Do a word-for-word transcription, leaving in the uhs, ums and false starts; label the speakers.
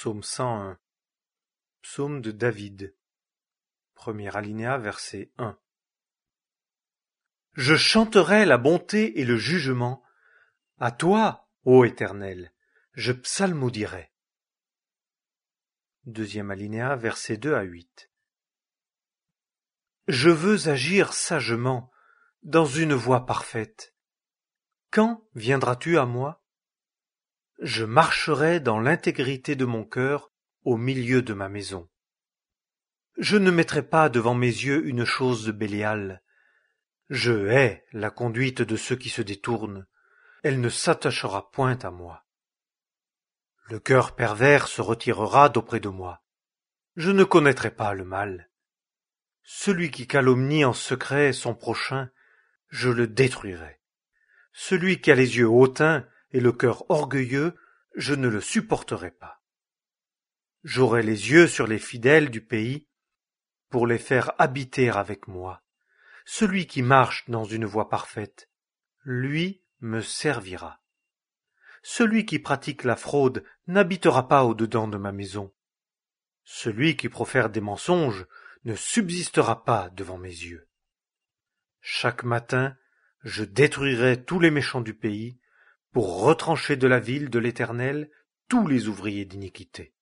Speaker 1: Psaume cent un. Psaume de David. Premier alinéa, verset un. Je chanterai la bonté et le jugement. À toi, ô Éternel, je psalmodierai. Deuxième alinéa, versets deux à huit. Je veux agir sagement, dans une voie parfaite. Quand viendras-tu à moi? Je marcherai dans l'intégrité de mon cœur au milieu de ma maison. Je ne mettrai pas devant mes yeux une chose de Bélial. Je hais la conduite de ceux qui se détournent. Elle ne s'attachera point à moi. Le cœur pervers se retirera d'auprès de moi. Je ne connaîtrai pas le mal. Celui qui calomnie en secret son prochain, je le détruirai. Celui qui a les yeux hautains et le cœur orgueilleux, je ne le supporterai pas. J'aurai les yeux sur les fidèles du pays, pour les faire habiter avec moi. Celui qui marche dans une voie parfaite, lui me servira. Celui qui pratique la fraude n'habitera pas au-dedans de ma maison. Celui qui profère des mensonges ne subsistera pas devant mes yeux. Chaque matin, je détruirai tous les méchants du pays, pour retrancher de la ville de l'Éternel tous les ouvriers d'iniquité.